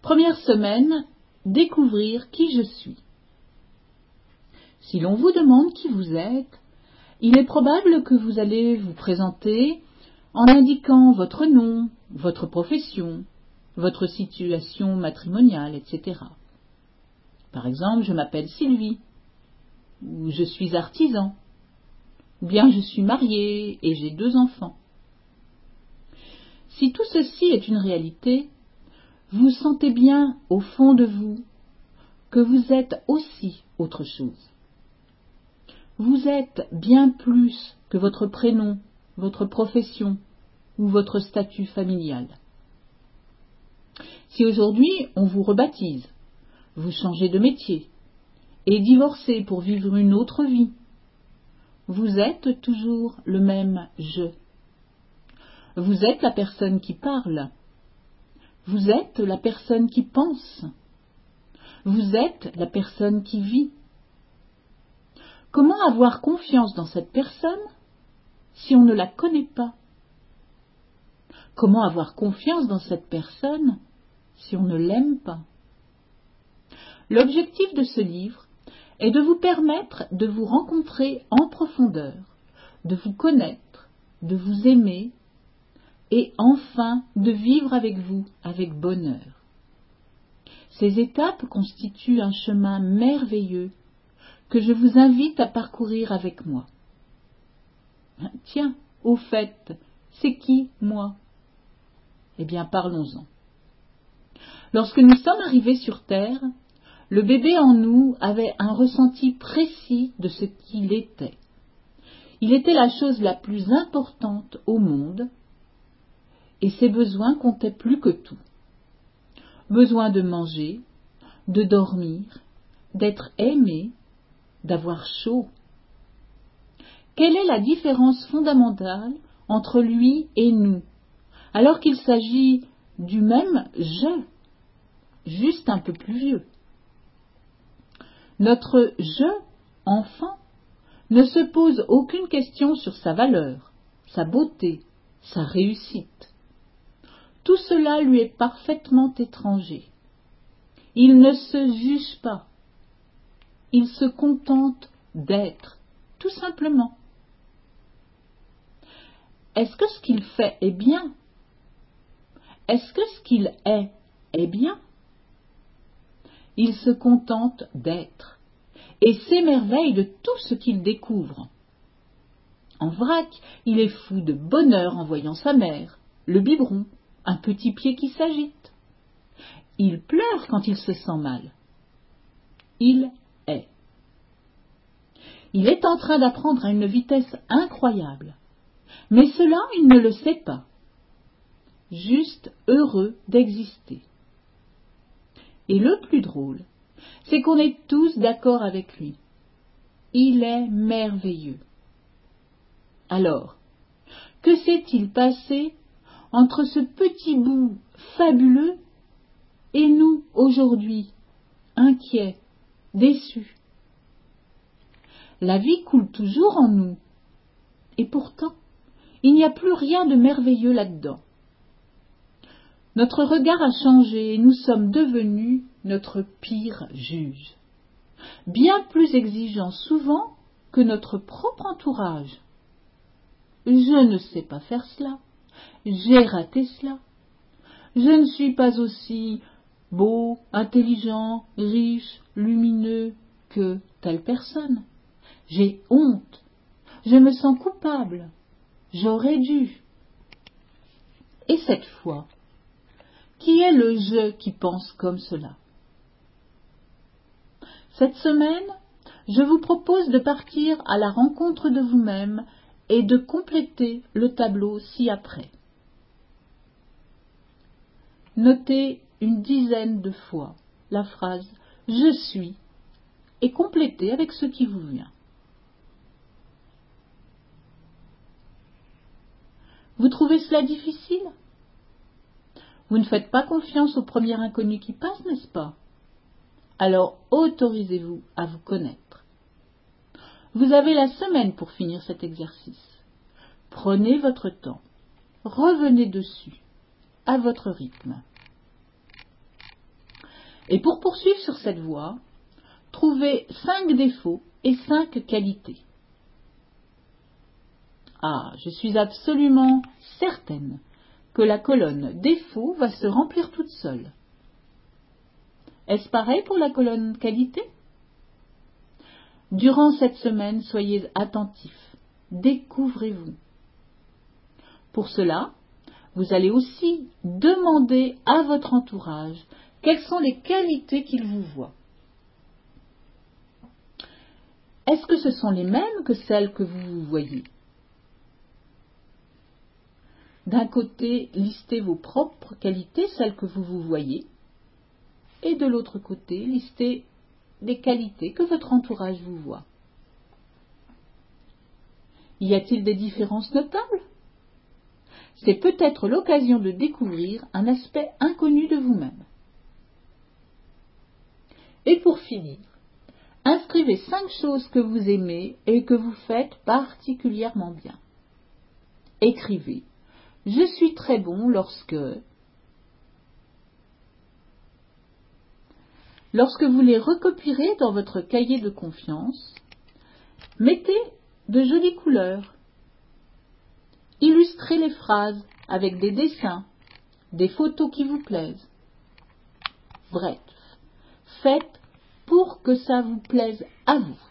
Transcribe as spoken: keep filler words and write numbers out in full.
Première semaine, découvrir qui je suis. Si l'on vous demande qui vous êtes, il est probable que vous allez vous présenter en indiquant votre nom, votre profession, votre situation matrimoniale, et cetera. Par exemple, je m'appelle Sylvie, ou je suis artisan, ou bien je suis mariée et j'ai deux enfants. Si tout ceci est une réalité, vous sentez bien au fond de vous que vous êtes aussi autre chose. Vous êtes bien plus que votre prénom, votre profession ou votre statut familial. Si aujourd'hui on vous rebaptise, vous changez de métier et divorcez pour vivre une autre vie, vous êtes toujours le même je. Vous êtes la personne qui parle. Vous êtes la personne qui pense. Vous êtes la personne qui vit. Comment avoir confiance dans cette personne si on ne la connaît pas? Comment avoir confiance dans cette personne si on ne l'aime pas? L'objectif de ce livre est de vous permettre de vous rencontrer en profondeur, de vous connaître, de vous aimer et enfin de vivre avec vous avec bonheur. Ces étapes constituent un chemin merveilleux que je vous invite à parcourir avec moi. Tiens, au fait, c'est qui, moi? Eh bien, parlons-en. Lorsque nous sommes arrivés sur Terre, le bébé en nous avait un ressenti précis de ce qu'il était. Il était la chose la plus importante au monde et ses besoins comptaient plus que tout. Besoin de manger, de dormir, d'être aimé, d'avoir chaud. Quelle est la différence fondamentale entre lui et nous, alors qu'il s'agit du même je, juste un peu plus vieux? Notre je, enfant, ne se pose aucune question sur sa valeur, sa beauté, sa réussite. Tout cela lui est parfaitement étranger. Il ne se juge pas. Il se contente d'être, tout simplement. Est-ce que ce qu'il fait est bien? Est-ce que ce qu'il est est bien? Il se contente d'être et s'émerveille de tout ce qu'il découvre. En vrac, il est fou de bonheur en voyant sa mère, le biberon, un petit pied qui s'agite. Il pleure quand il se sent mal. Il est. Il est en train d'apprendre à une vitesse incroyable. Mais cela, il ne le sait pas. Juste heureux d'exister. Et le plus drôle, c'est qu'on est tous d'accord avec lui. Il est merveilleux. Alors, que s'est-il passé entre ce petit bout fabuleux et nous aujourd'hui, inquiets, déçus? La vie coule toujours en nous. Et pourtant, il n'y a plus rien de merveilleux là-dedans. Notre regard a changé et nous sommes devenus notre pire juge. Bien plus exigeants souvent que notre propre entourage. Je ne sais pas faire cela. J'ai raté cela. Je ne suis pas aussi beau, intelligent, riche, lumineux que telle personne. J'ai honte. Je me sens coupable. J'aurais dû. Et cette fois, qui est le je qui pense comme cela? Cette semaine, je vous propose de partir à la rencontre de vous-même et de compléter le tableau ci-après. Notez une dizaine de fois la phrase « je suis » et complétez avec ce qui vous vient. Vous trouvez cela difficile? Vous ne faites pas confiance au premier inconnu qui passe, n'est-ce pas? Alors autorisez-vous à vous connaître. Vous avez la semaine pour finir cet exercice. Prenez votre temps. Revenez dessus, à votre rythme. Et pour poursuivre sur cette voie, trouvez cinq défauts et cinq qualités. Ah, je suis absolument certaine que la colonne défauts va se remplir toute seule. Est-ce pareil pour la colonne qualité? Durant cette semaine, soyez attentifs, découvrez-vous. Pour cela, vous allez aussi demander à votre entourage quelles sont les qualités qu'il vous voit. Est-ce que ce sont les mêmes que celles que vous voyez? D'un côté, listez vos propres qualités, celles que vous vous voyez, et de l'autre côté, listez les qualités que votre entourage vous voit. Y a-t-il des différences notables? C'est peut-être l'occasion de découvrir un aspect inconnu de vous-même. Et pour finir, inscrivez cinq choses que vous aimez et que vous faites particulièrement bien. Écrivez « Je suis très bon lorsque… » Lorsque vous les recopierez dans votre cahier de confiance, mettez de jolies couleurs. Illustrez les phrases avec des dessins, des photos qui vous plaisent. Bref, faites pour que ça vous plaise à vous.